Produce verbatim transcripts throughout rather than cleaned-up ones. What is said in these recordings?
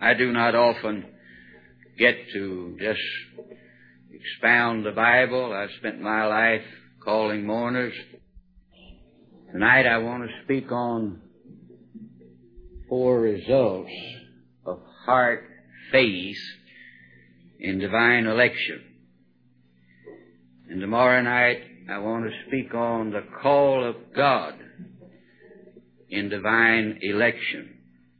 I do not often get to just expound the Bible. I've spent my life calling mourners. Tonight I want to speak on four results of heart faith in divine election. And tomorrow night I want to speak on the call of God in divine election.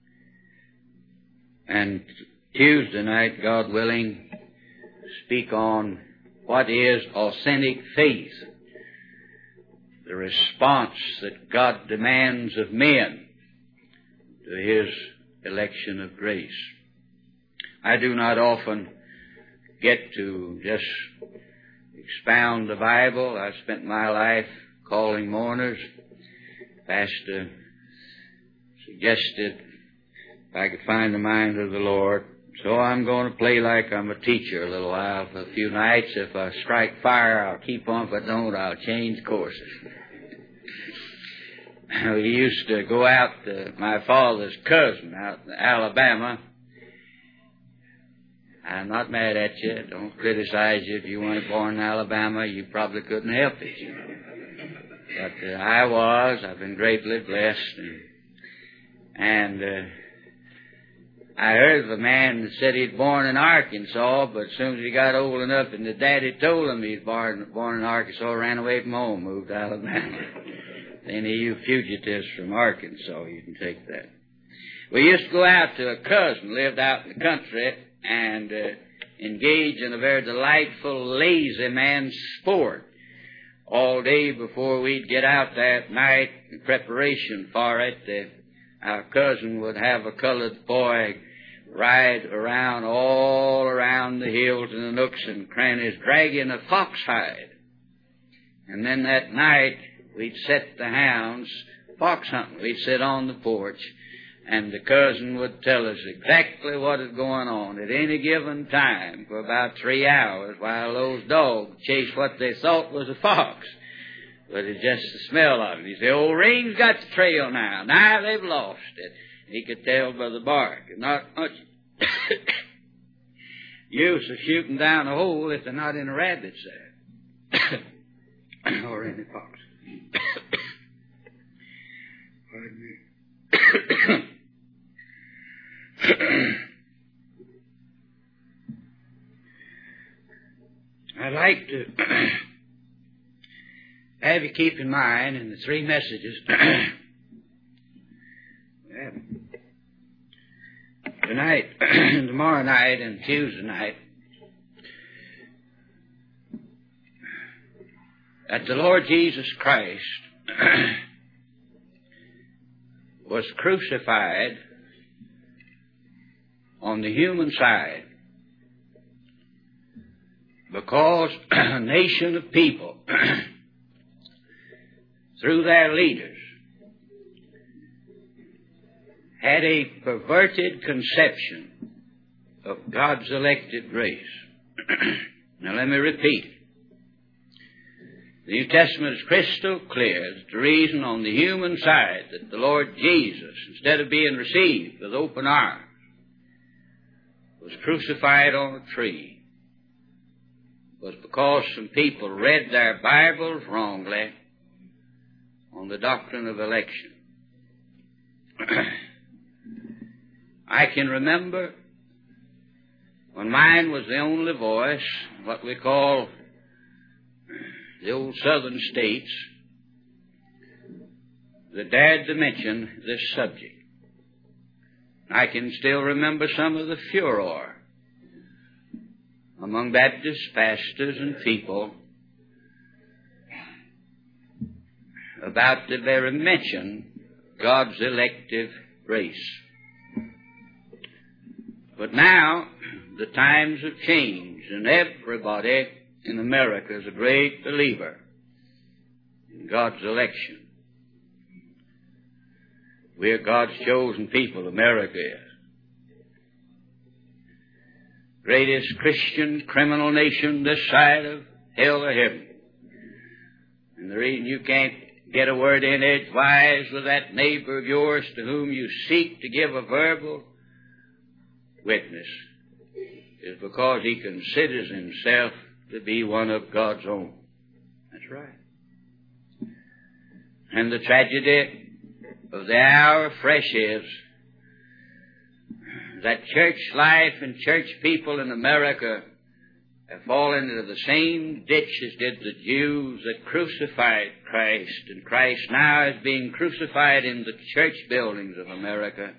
And Tuesday night, God willing, speak on what is authentic faith, the response that God demands of men to His election of grace. I do not often get to just expound the Bible. I've spent my life calling mourners. Pastor suggested if I could find the mind of the Lord. So I'm going to play like I'm a teacher a little while for a few nights. If I strike fire, I'll keep on. If I don't, I'll change courses. We used to go out to my father's cousin out in Alabama. I'm not mad at you. Don't criticize you. If you weren't born in Alabama, you probably couldn't help it, you know. But uh, I was. I've been greatly blessed. And, and uh, I heard of a man that said he'd born in Arkansas, but as soon as he got old enough and the daddy told him he's born, born in Arkansas, ran away from home, moved to Alabama. Any of you fugitives from Arkansas, you can take that. We used to go out to a cousin, lived out in the country, and uh, engage in a very delightful, lazy man's sport. All day before we'd get out that night in preparation for it, uh, our cousin would have a colored boy ride around all around the hills and the nooks and crannies, dragging a fox hide. And then that night, we'd set the hounds fox hunting. We'd sit on the porch, and the cousin would tell us exactly what is going on at any given time for about three hours while those dogs chased what they thought was a fox. But it's just the smell of it. He said, old Ring's got the trail now. Now they've lost it. He could tell by the bark. Not much use of shooting down a hole if they're not in a rabbit's there. Or in a fox. Pardon me. I'd like to have you keep in mind in the three messages tonight, tomorrow night, and Tuesday night, that the Lord Jesus Christ was crucified on the human side because a nation of people, through their leaders, had a perverted conception of God's elected grace. Now let me repeat it. The New Testament is crystal clear that the reason on the human side that the Lord Jesus, instead of being received with open arms, was crucified on a tree was because some people read their Bibles wrongly on the doctrine of election. I can remember when mine was the only voice, what we call the old southern states, that dared to mention this subject. I can still remember some of the furor among Baptist pastors and people about the very mention of God's elective grace. But now the times have changed, and everybody in America is a great believer in God's election. We are God's chosen people, America is. Greatest Christian criminal nation this side of hell or heaven. And the reason you can't get a word in edgewise with that neighbor of yours to whom you seek to give a verbal witness is because he considers himself to be one of God's own. That's right. And the tragedy of the hour fresh is that church life and church people in America have fallen into the same ditch as did the Jews that crucified Christ, and Christ now is being crucified in the church buildings of America.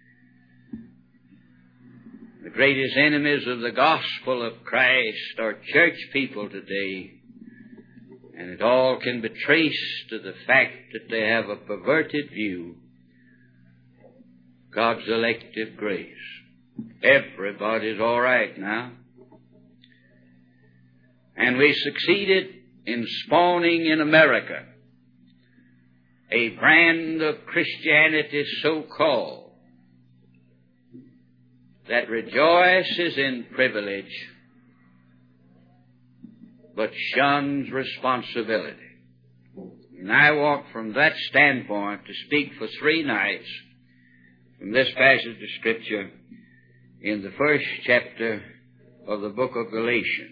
The greatest enemies of the gospel of Christ are church people today, and it all can be traced to the fact that they have a perverted view of God's elective grace. Everybody's all right now. And we succeeded in spawning in America a brand of Christianity so-called that rejoices in privilege but shuns responsibility. And I want from that standpoint to speak for three nights from this passage of Scripture in the first chapter of the book of Galatians.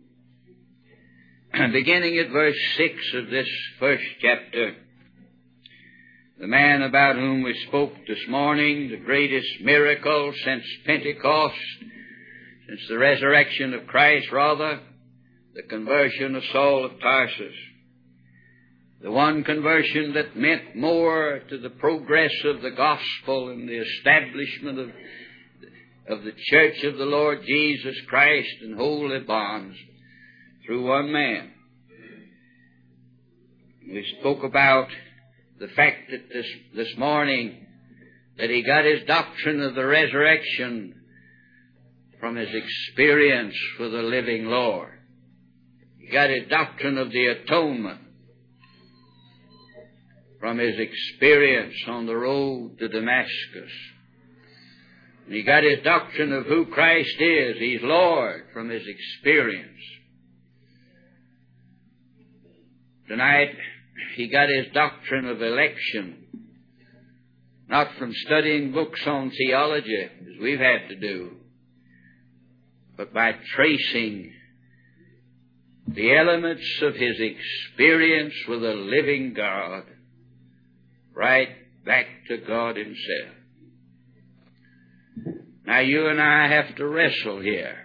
Beginning at verse six of this first chapter, the man about whom we spoke this morning, the greatest miracle since Pentecost, since the resurrection of Christ, rather, the conversion of Saul of Tarsus. The one conversion that meant more to the progress of the gospel and the establishment of, of the church of the Lord Jesus Christ and holy bonds through one man. We spoke about the fact that this, this morning that he got his doctrine of the resurrection from his experience with the living Lord. He got his doctrine of the atonement from his experience on the road to Damascus. And he got his doctrine of who Christ is, He's Lord, from his experience. Tonight, he got his doctrine of election, not from studying books on theology, as we've had to do, but by tracing the elements of his experience with a living God right back to God Himself. Now, you and I have to wrestle here.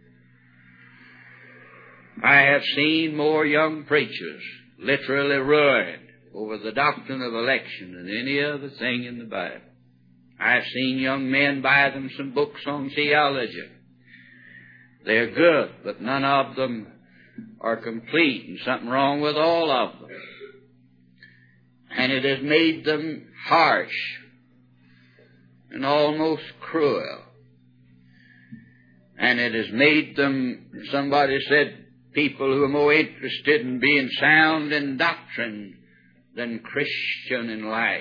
I have seen more young preachers literally ruined over the doctrine of election than any other thing in the Bible. I've seen young men buy them some books on theology. They're good, but none of them are complete, and something wrong with all of them. And it has made them harsh and almost cruel. And it has made them, somebody said, people who are more interested in being sound in doctrine than Christian in life.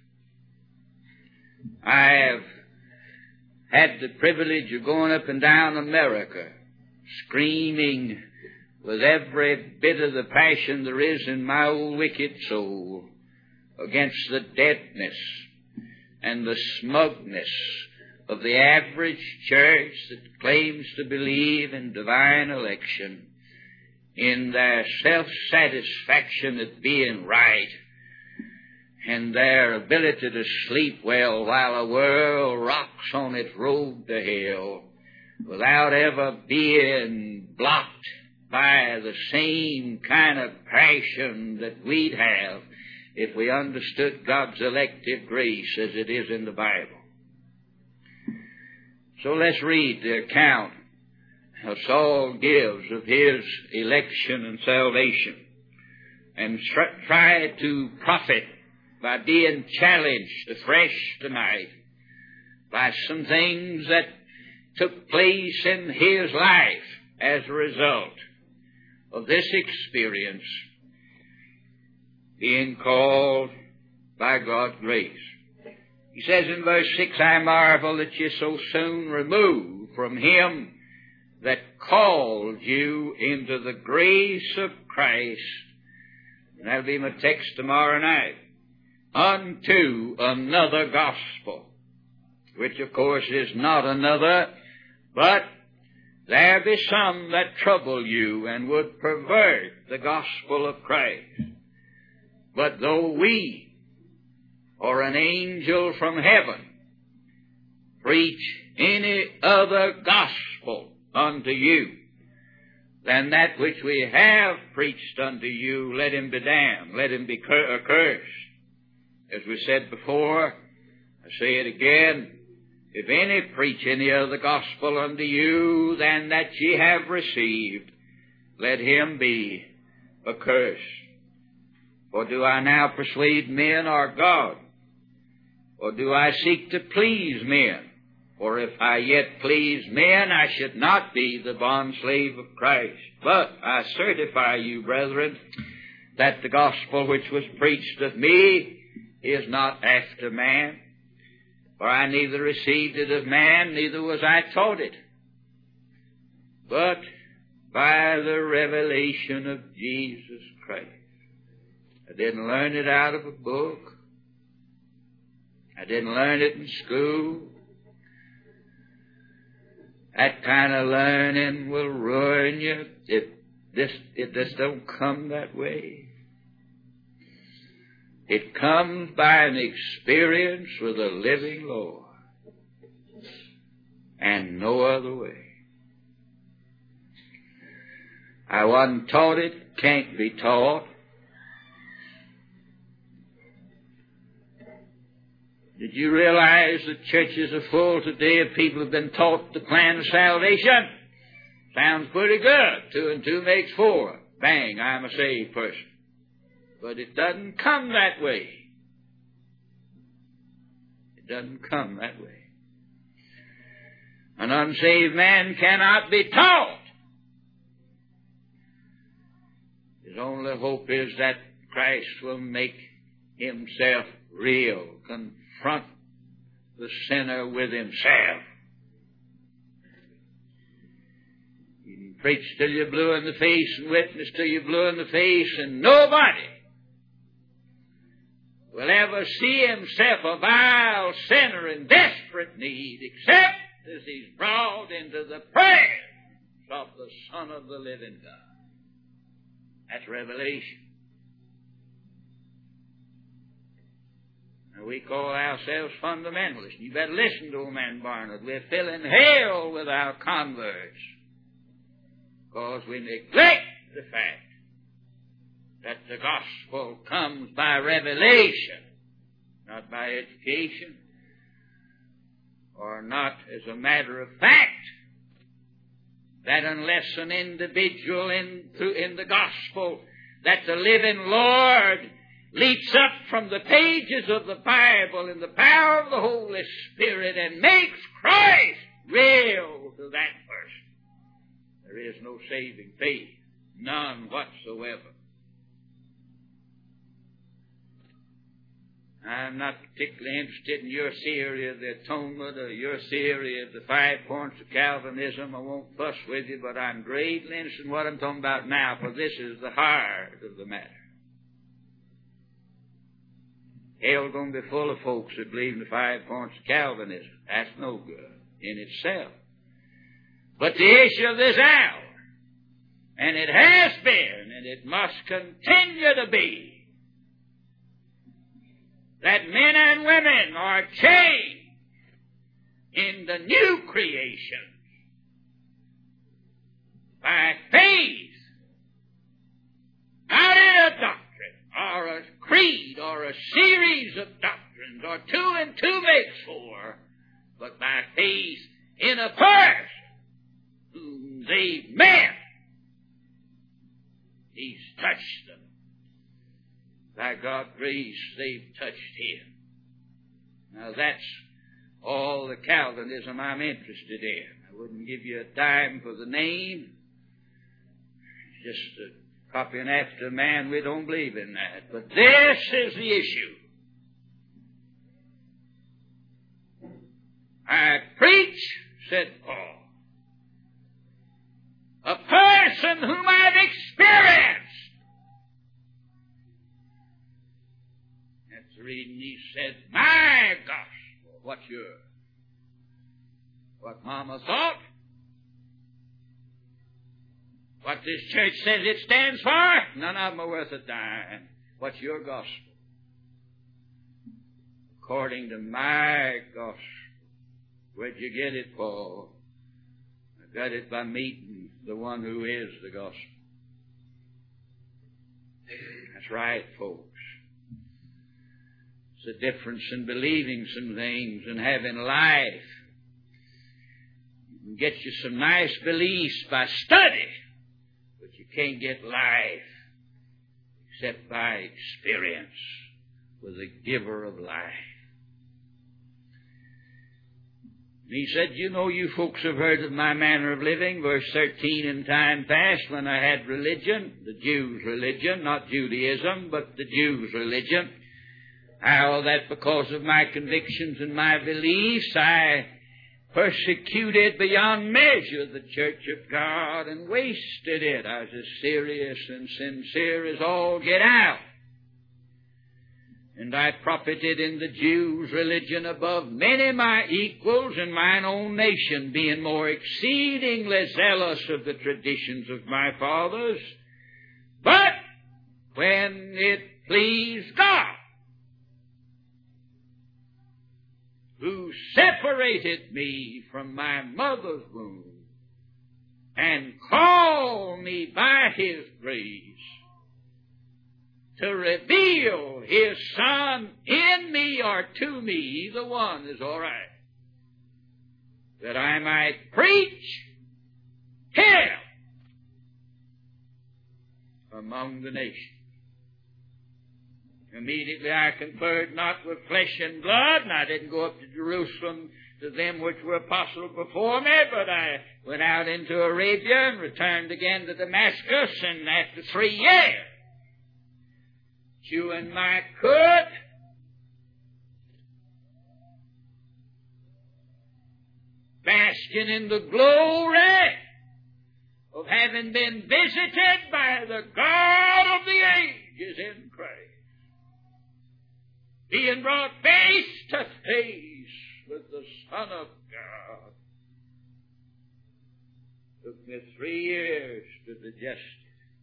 I have had the privilege of going up and down America, screaming with every bit of the passion there is in my old wicked soul against the deadness and the smugness of the average church that claims to believe in divine election, in their self-satisfaction at being right, and their ability to sleep well while the world rocks on its road to hell, without ever being blocked by the same kind of passion that we'd have if we understood God's elective grace as it is in the Bible. So let's read the account how Saul gives of his election and salvation, and try to profit by being challenged afresh tonight by some things that took place in his life as a result of this experience being called by God's grace. He says in verse six, I marvel that you so soon remove from him that called you into the grace of Christ, and that'll be my text tomorrow night, unto another gospel. which of course is not another, but there be some that trouble you and would pervert the gospel of Christ. But though we or an angel from heaven preach any other gospel unto you than that which we have preached unto you, let him be damned, let him be cur- accursed. As we said before, I say it again, if any preach any other gospel unto you than that ye have received, let him be accursed. For do I now persuade men or God? Or do I seek to please men? For if I yet please men, I should not be the bondslave of Christ. But I certify you, brethren, that the gospel which was preached of me is not after man. For I neither received it of man, neither was I taught it, but by the revelation of Jesus Christ. I didn't learn it out of a book. I didn't learn it in school. That kind of learning will ruin you. It this it just don't come that way. It comes by an experience with a living Lord, and no other way. I wasn't taught it, can't be taught. Did you realize that churches are full today of people who have been taught the plan of salvation? Sounds pretty good. Two and two makes four. Bang, I'm a saved person. But it doesn't come that way. It doesn't come that way. An unsaved man cannot be taught. His only hope is that Christ will make himself real, confront the sinner with himself. You can preach till you're blue in the face and witness till you're blue in the face, and nobody will ever see himself a vile sinner in desperate need except as he's brought into the presence of the Son of the living God. That's revelation. Now, we call ourselves fundamentalists. You better listen to old man Barnard. We're filling hell with our converts because we neglect the fact that the gospel comes by revelation, not by education, or not as a matter of fact, that unless an individual in, in the gospel, that the living Lord leaps up from the pages of the Bible in the power of the Holy Spirit and makes Christ real to that person, there is no saving faith, none whatsoever. I'm not particularly interested in your theory of the atonement or your theory of the five points of Calvinism. I won't fuss with you, but I'm greatly interested in what I'm talking about now, for this is the heart of the matter. Hell's going to be full of folks that believe in the five points of Calvinism. That's no good in itself. But the issue of this hour, and it has been, and it must continue to be, that men and women are changed in the new creation by faith, not in a doctrine or a creed or a series of doctrines or two and two makes four, but by faith in a person whom they've met. He's touched them. By God's grace, they've touched him. Now that's all the Calvinism I'm interested in. I wouldn't give you a dime for the name. Just a copying after man, we don't believe in that. But this is the issue. I preach, said Paul, a person whom I've experienced. That's the reason he said, my gospel. What's yours? what Mama thought, what this church says it stands for, none of them are worth a dime. What's your gospel? According to my gospel. Where'd you get it, Paul? I got it by meeting the one who is the gospel. That's right, folks. It's the difference in believing some things and having life. You can get you some nice beliefs by study, but you can't get life except by experience with the giver of life. He said, you know, you folks have heard of my manner of living, verse thirteen, in time past when I had religion, the Jews' religion, not Judaism, but the Jews' religion. How that because of my convictions and my beliefs, I persecuted beyond measure the church of God and wasted it. I was as serious and sincere as all get out. And I profited in the Jews' religion above many my equals in mine own nation, being more exceedingly zealous of the traditions of my fathers. But when it pleased God, who separated me from my mother's womb and called me by His grace, to reveal His Son in me or to me, either one is all right, that I might preach Him among the nations. Immediately I conferred not with flesh and blood, and I didn't go up to Jerusalem to them which were apostles before me, but I went out into Arabia and returned again to Damascus, and after three years, chewing my cud, basking in the glory of having been visited by the God of the ages in Christ, being brought face to face with the Son of God. Took me three years to digest it.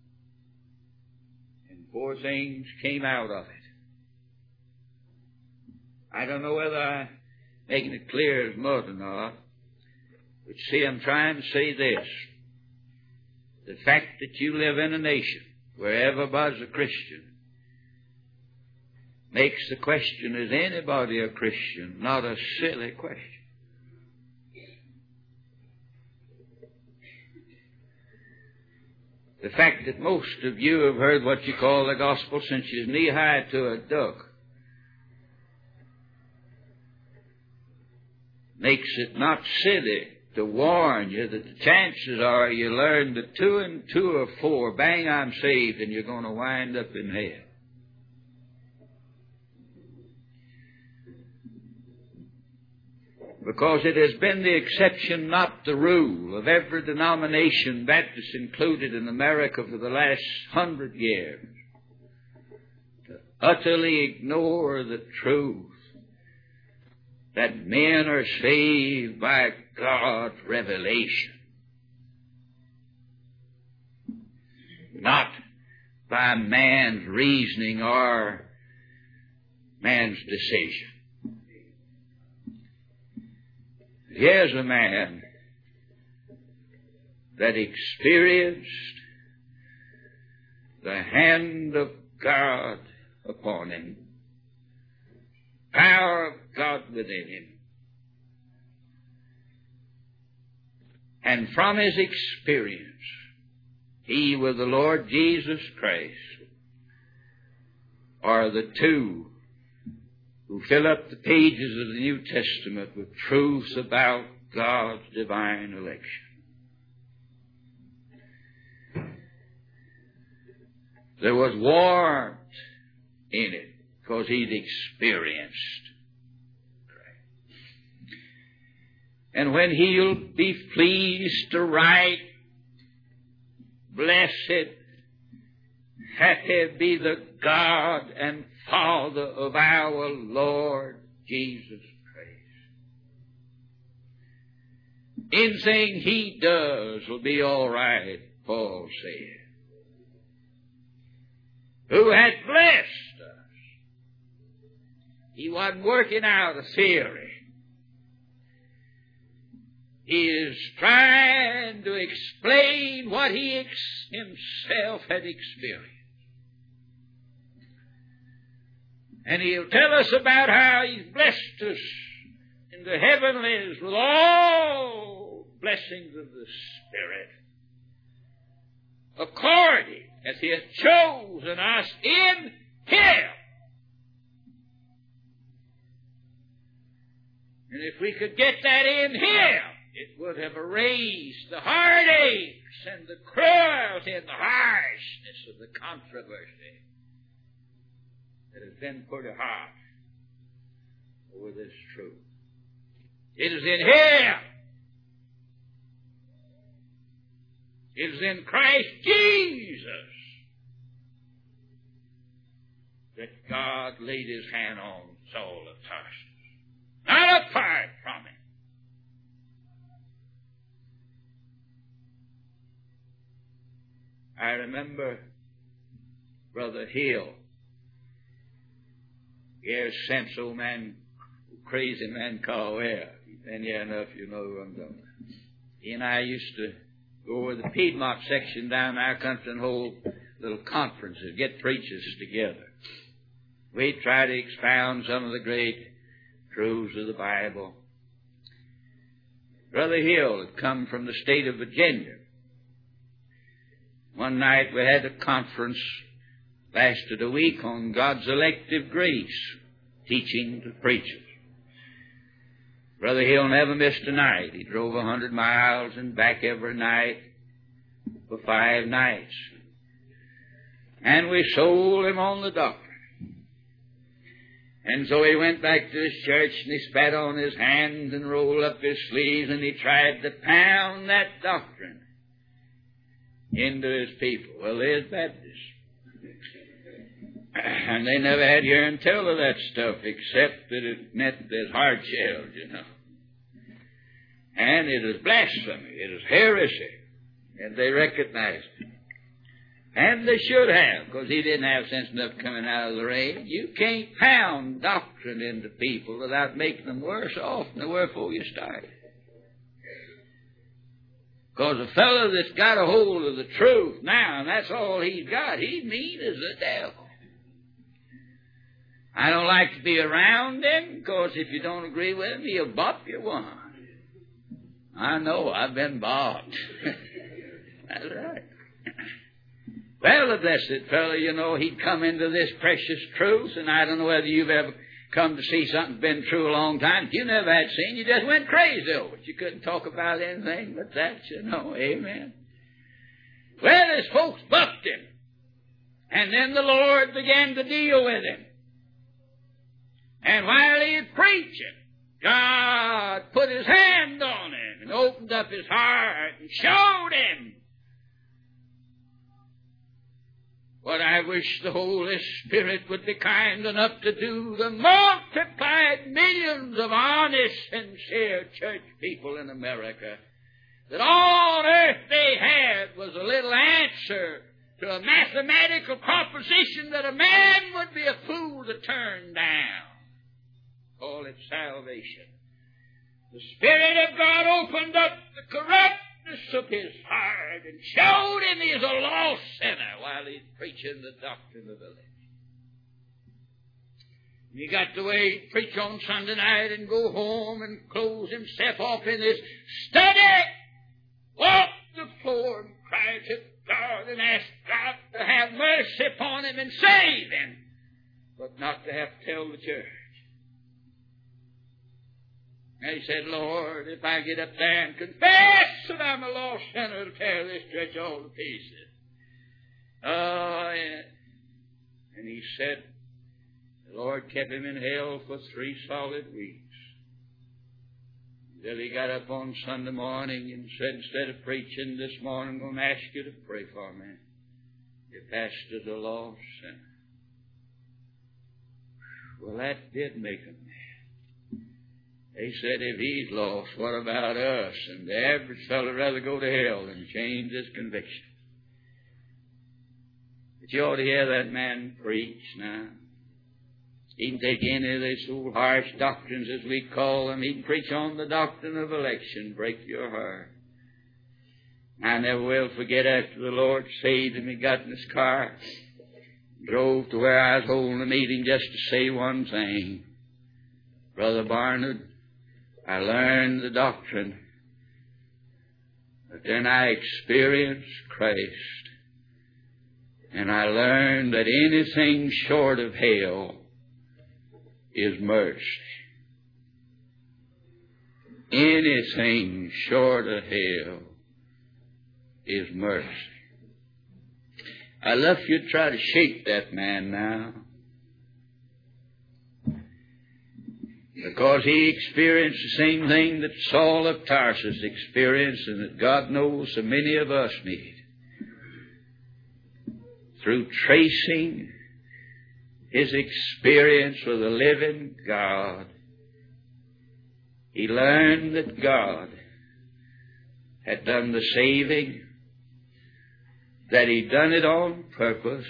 Four things came out of it. I don't know whether I'm making it clear as mud or not, but see, I'm trying to say this. The fact that you live in a nation where everybody's a Christian makes the question, is anybody a Christian, not a silly question. The fact that most of you have heard what you call the gospel since you're knee-high to a duck makes it not silly to warn you that the chances are you learn that two and two are four, bang, I'm saved, and you're going to wind up in hell. Because it has been the exception, not the rule, of every denomination, Baptist included in America, for the last hundred years, to utterly ignore the truth that men are saved by God's revelation, not by man's reasoning or man's decision. Here's a man that experienced the hand of God upon him, power of God within him. And from his experience, he with the Lord Jesus Christ are the two who fill up the pages of the New Testament with truths about God's divine election. There was warmth in it because he'd experienced. And when he'll be pleased to write, blessed, happy be the God and Father of our Lord Jesus Christ. anything he does will be all right, Paul said. Who had blessed us. He wasn't working out a theory. He is trying to explain what he ex- himself had experienced. And he'll tell us about how he's blessed us in the heavenlies with all blessings of the Spirit, according as he hath chosen us in him. And if we could get that in him, it would have erased the heartaches and the cruelty and the harshness of the controversy that has been put hard over this truth. It is in him. It is in Christ Jesus that God laid his hand on Saul of Tarsus, not apart from him. I remember Brother Hill. Here's sense old man, crazy man called Ware. You've been here enough, you know who I'm talking about. He and I used to go over the Piedmont section down in our country and hold little conferences, get preachers together. We'd try to expound some of the great truths of the Bible. Brother Hill had come from the state of Virginia. One night we had a conference, lasted a week, on God's elective grace, teaching to preachers. Brother Hill never missed a night. He drove a hundred miles and back every night for five nights. And we sold him on the doctrine. And so he went back to his church and he spat on his hands and rolled up his sleeves and he tried to pound that doctrine into his people. Well, there's Baptists. And they never had hearing tell of that stuff except that it meant there's hard shells, you know. And it is blasphemy. It is heresy. And they recognized it. And they should have, because he didn't have sense enough coming out of the rain. You can't pound doctrine into people without making them worse off than they were before you started. Because a fellow that's got a hold of the truth now, and that's all he's got, he's mean as the devil. I don't like to be around him, because if you don't agree with him, he'll bop you one. I know, I've been bopped. That's right. Well, the blessed fellow, you know, he'd come into this precious truth, and I don't know whether you've ever come to see something that's been true a long time. If you never had seen, you just went crazy over it. You couldn't talk about anything but that, you know. Amen. Well, his folks bucked him. And then the Lord began to deal with him. And while he was preaching, God put his hand on him and opened up his heart and showed him what I wish the Holy Spirit would be kind enough to do, the multiplied millions of honest, sincere church people in America, that all on earth they had was a little answer to a mathematical proposition that a man would be a fool to turn down. Call it salvation. The Spirit of God opened up the corruptness of his heart and showed him he's a lost sinner while he's preaching the doctrine of election. He got to wait, preach on Sunday night and go home and close himself off in his study, walk the floor and cry to God and ask God to have mercy upon him and save him, but not to have to tell the church. And he said, Lord, if I get up there and confess that I'm a lost sinner, to tear this church all to pieces. Oh, yeah. And he said, the Lord kept him in hell for three solid weeks. Until he got up on Sunday morning and said, instead of preaching this morning, I'm going to ask you to pray for me. Your pastor's a lost sinner. Well, that did make him mad. They said, if he's lost, what about us? And the average fellow would rather go to hell than change his conviction. But you ought to hear that man preach now. He can take any of these old harsh doctrines, as we call them. He can preach on the doctrine of election, break your heart. I never will forget after the Lord saved him, he got in his car, drove to where I was holding a meeting just to say one thing. Brother Barnard, I learned the doctrine, but then I experienced Christ. And I learned that anything short of hell is mercy. Anything short of hell is mercy. I love you to try to shake that man now, because he experienced the same thing that Saul of Tarsus experienced, and that God knows so many of us need. Through tracing his experience with the living God, he learned that God had done the saving, that he'd done it on purpose,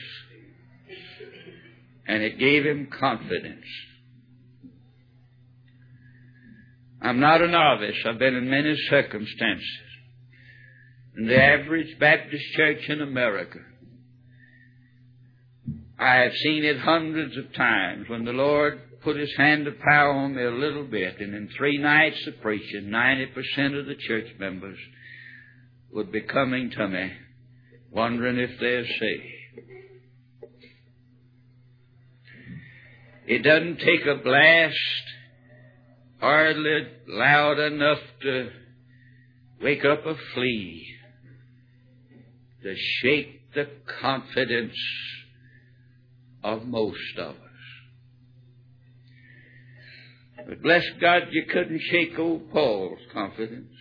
and it gave him confidence. I'm not a novice. I've been in many circumstances. In the average Baptist church in America, I have seen it hundreds of times when the Lord put his hand of power on me a little bit, and in three nights of preaching, ninety percent of the church members would be coming to me, wondering if they're saved. It doesn't take a blast hardly loud enough to wake up a flea, to shake the confidence of most of us. But bless God, you couldn't shake old Paul's confidence.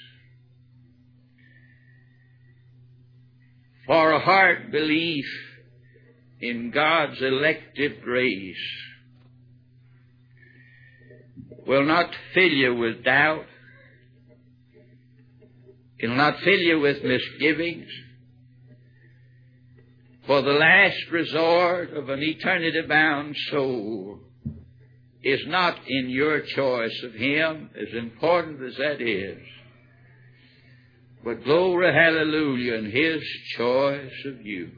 For a heart belief in God's elective grace will not fill you with doubt. It will not fill you with misgivings. For the last resort of an eternity-bound soul is not in your choice of Him, as important as that is, but glory, hallelujah, in His choice of you.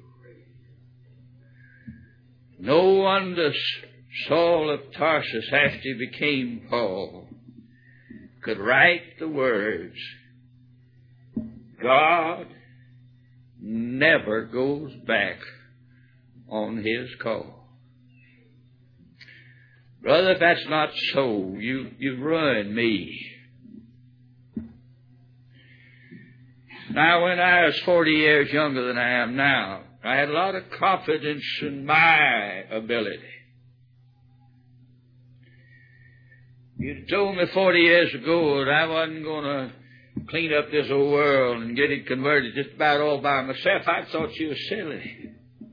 No wonder Saul of Tarsus, after he became Paul, could write the words, God never goes back on His call. Brother, if that's not so, you, you've ruined me. Now, when I was forty years younger than I am now, I had a lot of confidence in my ability. You told me forty years ago that I wasn't going to clean up this old world and get it converted just about all by myself. I thought you were silly.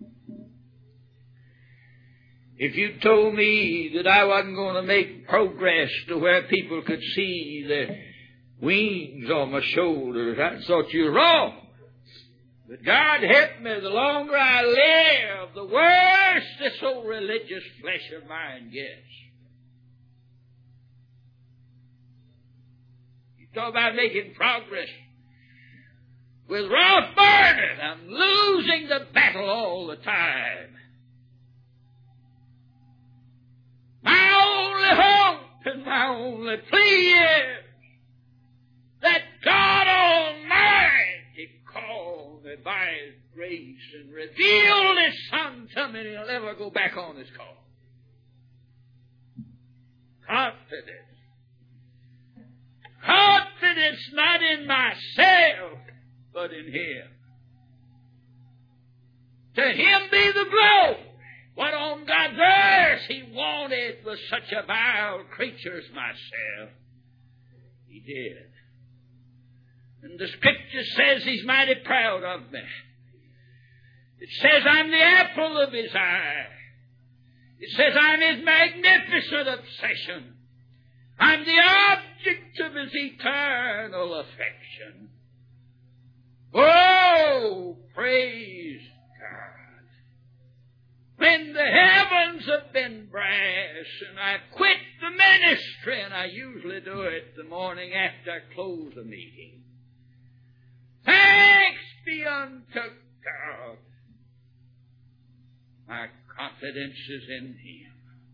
If you told me that I wasn't going to make progress to where people could see the wings on my shoulders, I thought you were wrong. But God help me, the longer I live, the worse this old religious flesh of mine gets. You talk about making progress. With Ralph Barnard, I'm losing the battle all the time. My only hope and my only plea is that God Almighty called me by His grace and revealed His Son to me, and He'll never go back on His call. Confidence. Confidence not in myself, but in Him. To Him be the glory. What on God's earth He wanted was such a vile creature as myself. He did. And the Scripture says He's mighty proud of me. It says I'm the apple of His eye. It says I'm His magnificent obsession. I'm the object object of his eternal affection. Oh, praise God. When the heavens have been brass and I quit the ministry, and I usually do it the morning after I close a meeting, thanks be unto God. My confidence is in Him.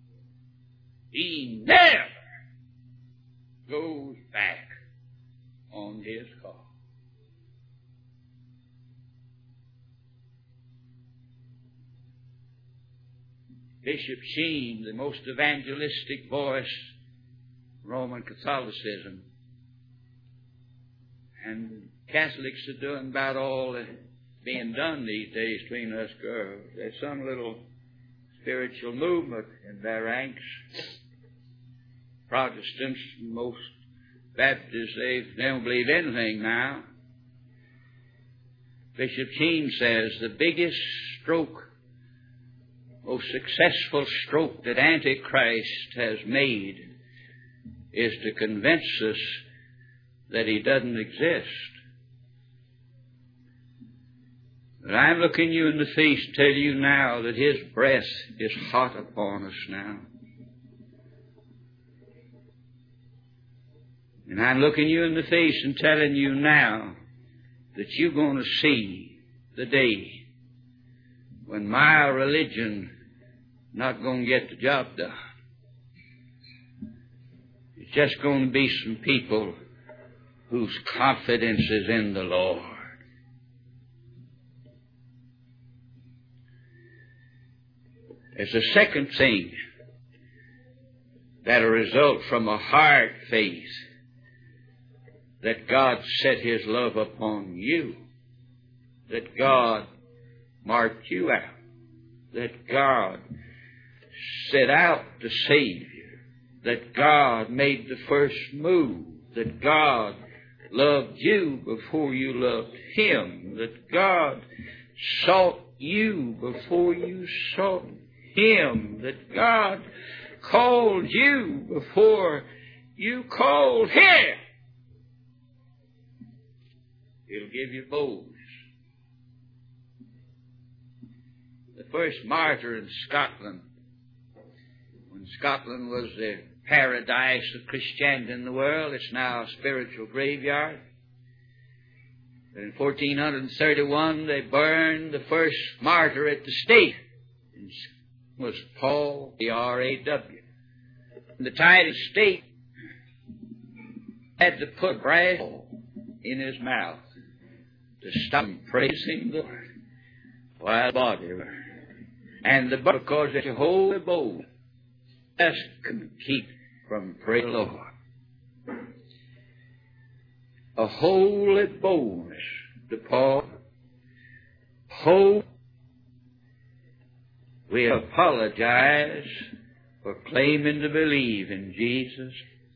He never goes back on His call. Bishop Sheen, the most evangelistic voice, Roman Catholicism, and Catholics are doing about all that's being done these days between us girls. There's some little spiritual movement in their ranks. Protestants, most Baptists, they, they don't believe anything now. Bishop Sheen says the biggest stroke, most successful stroke that Antichrist has made is to convince us that he doesn't exist. But I'm looking you in the face to tell you now that his breath is hot upon us now. And I'm looking you in the face and telling you now that you're going to see the day when my religion not going to get the job done. It's just going to be some people whose confidence is in the Lord. There's a second thing that'll result from a hard faith, that God set His love upon you, that God marked you out, that God set out to save you, that God made the first move, that God loved you before you loved Him, that God sought you before you sought Him, that God called you before you called Him. It'll give you boldness. The first martyr in Scotland, when Scotland was the paradise of Christianity in the world, it's now a spiritual graveyard. In fourteen thirty-one, they burned the first martyr at the stake. It was Paul, the R A W. And the tide of stake had to put brass in his mouth to stop him praising the Lord while the body were. And the body, because it's a holy bowl, just couldn't keep from praising the Lord. A holy boldness to Paul. Hope. We apologize for claiming to believe in Jesus,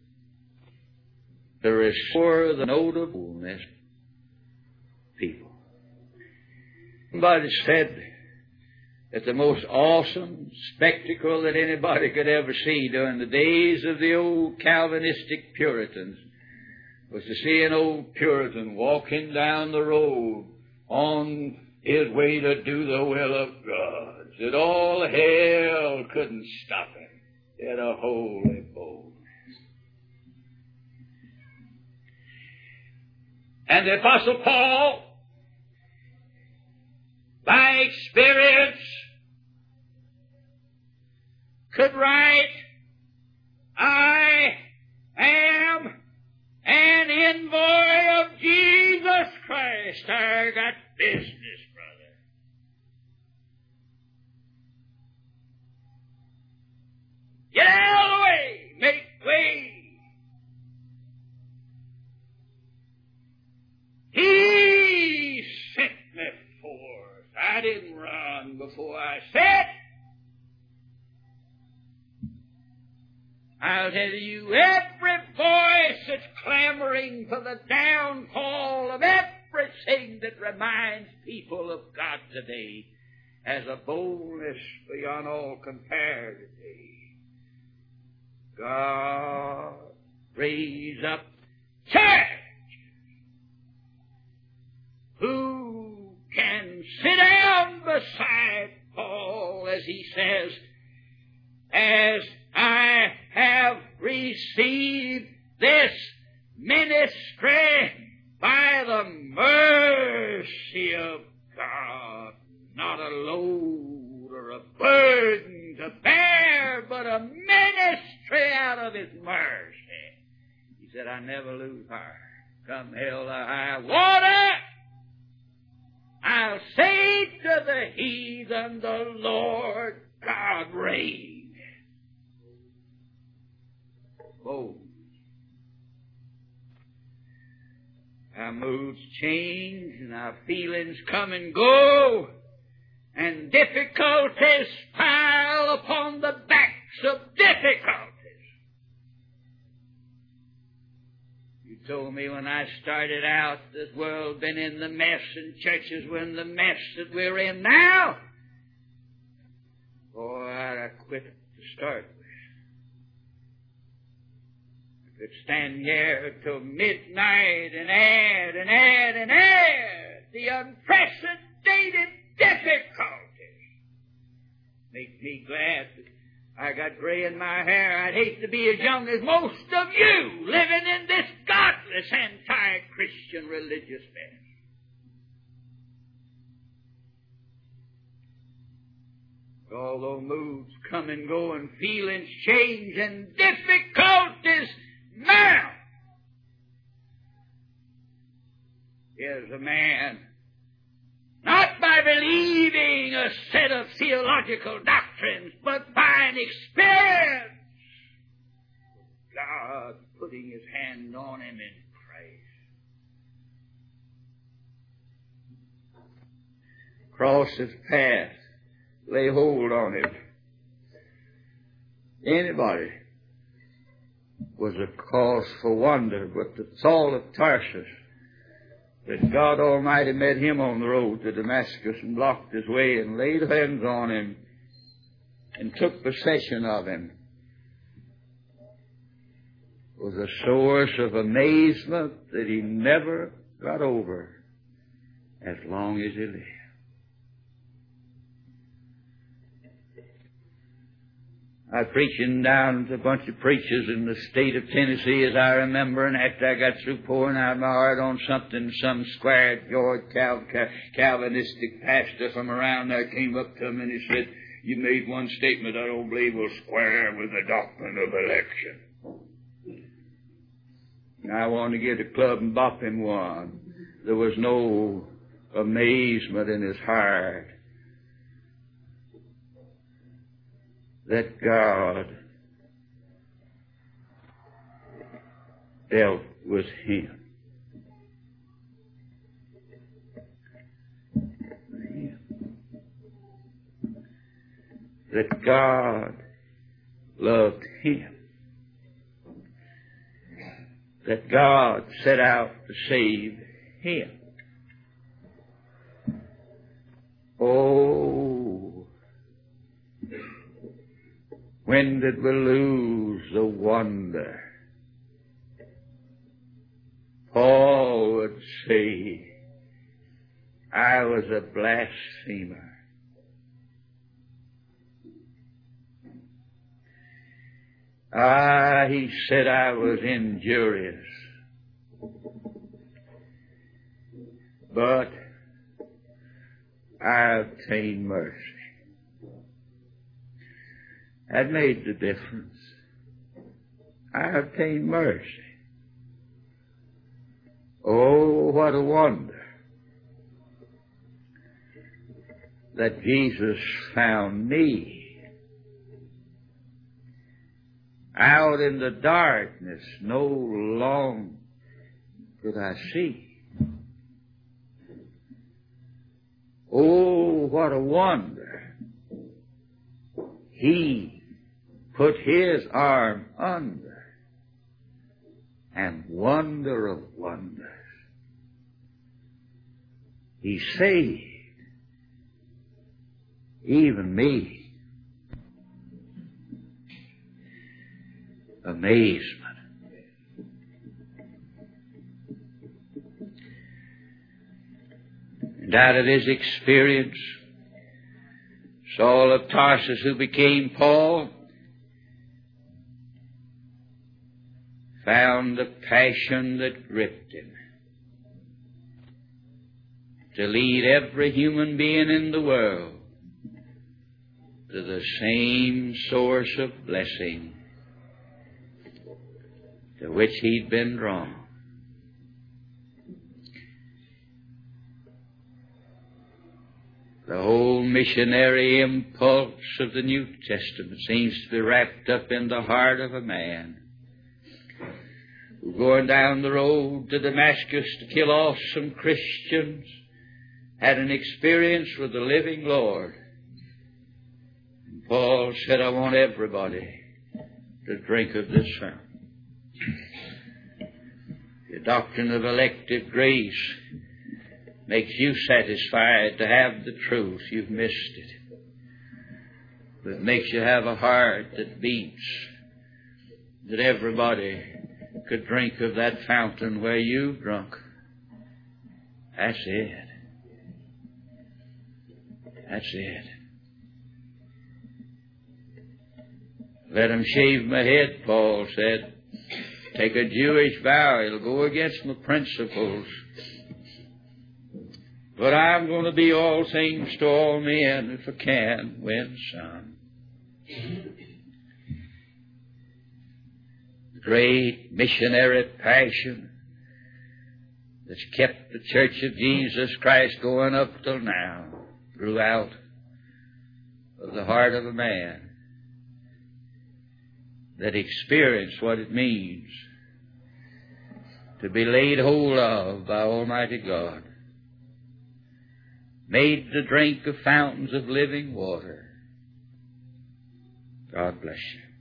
to restore the note of boldness people. Somebody said that the most awesome spectacle that anybody could ever see during the days of the old Calvinistic Puritans was to see an old Puritan walking down the road on his way to do the will of God. That all hell couldn't stop him. He had a holy boldness. And the Apostle Paul, by experience, could write, I am an envoy of Jesus Christ. I got business, brother. Get out of the way. Make way. He sent me forth. I didn't run before I sent. I'll tell you, every voice that's clamoring for the downfall of everything that reminds people of God today has a boldness beyond all compare today. God raise up church. Who can sit down beside Paul as he says, as I have received this ministry by the mercy of God, not a load or a burden to bear, but a ministry out of His mercy. He said, I never lose heart. Come hell or high water, I'll say to the heathen, the Lord God reigns. Oh, our moods change and our feelings come and go, and difficulties pile upon the backs of difficulties. You told me when I started out, this world been in the mess and churches were in the mess that we're in now. Boy, I'd quit to start with. I could stand here till midnight and add and add and add the unprecedented difficulties. Make me glad that I got gray in my hair. I'd hate to be as young as most of you living in this godless anti-Christian religious mess. Although moods come and go and feelings change and difficulties mount, here's a man, not by believing a set of theological doctrines, but by an experience, God putting His hand on him in Christ. Cross His path. Lay hold on it. Anybody was a cause for wonder, but the Saul of Tarsus, that God Almighty met him on the road to Damascus and blocked his way and laid hands on him and took possession of him, was a source of amazement that he never got over as long as he lived. I was preaching down to a bunch of preachers in the state of Tennessee, as I remember, and after I got through pouring out my heart on something, some square-jawed Cal- Cal- Calvinistic pastor from around there came up to him and he said, you made one statement I don't believe will square with the doctrine of election. And I wanted to get a club and bop him one. There was no amazement in his heart that God dealt with him. That God loved him. That God set out to save him. Oh, when did we lose the wonder? Paul would say, I was a blasphemer. Ah, he said I was injurious. But I obtained mercy. That made the difference. I obtained mercy. Oh, what a wonder that Jesus found me out in the darkness. No long could I see. Oh, what a wonder. He put his arm under, and wonder of wonders, he saved even me. Amazement. And out of his experience, Saul of Tarsus, who became Paul, found the passion that gripped him to lead every human being in the world to the same source of blessing to which he'd been drawn. The whole missionary impulse of the New Testament seems to be wrapped up in the heart of a man who, going down the road to Damascus to kill off some Christians, had an experience with the living Lord. And Paul said, I want everybody to drink of this fountain. The doctrine of elective grace makes you satisfied to have the truth. You've missed it. But it makes you have a heart that beats, that everybody could drink of that fountain where you've drunk. That's it. That's it. Let him shave my head, Paul said. Take a Jewish vow. It'll go against my principles. But I'm going to be all things to all men if I can win some. The great missionary passion that's kept the Church of Jesus Christ going up till now grew out of the heart of a man that experienced what it means to be laid hold of by Almighty God, made to drink of fountains of living water. God bless you.